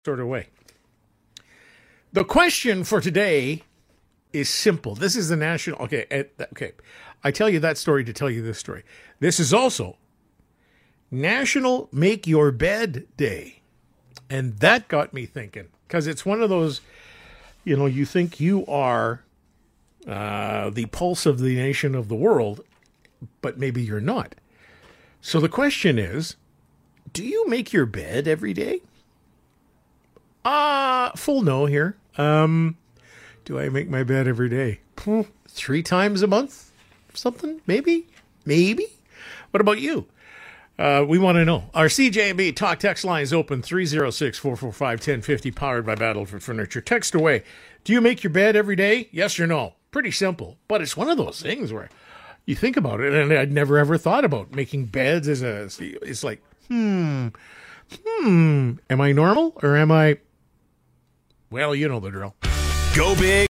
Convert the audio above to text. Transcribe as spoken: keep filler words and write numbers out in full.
sort of way. The question for today is simple. This is the national. Okay, okay. I tell you that story to tell you this story. This is also National Make Your Bed Day. And that got me thinking, because it's one of those, you know, you think you are uh, the pulse of the nation of the world, but maybe you're not. So the question is, do you make your bed every day? Uh, full no here. Um, do I make my bed every day? Three times a month? Something? Maybe? Maybe? What about you? Uh, we want to know. Our C J and B Talk text line is open, three oh six, four four five, one oh five oh, powered by Battleford Furniture. Text away. Do you make your bed every day? Yes or no? Pretty simple. But it's one of those things where you think about it, and I'd never ever thought about making beds as a, it's like, hmm, hmm, am I normal or am I, well, you know the drill. Go big.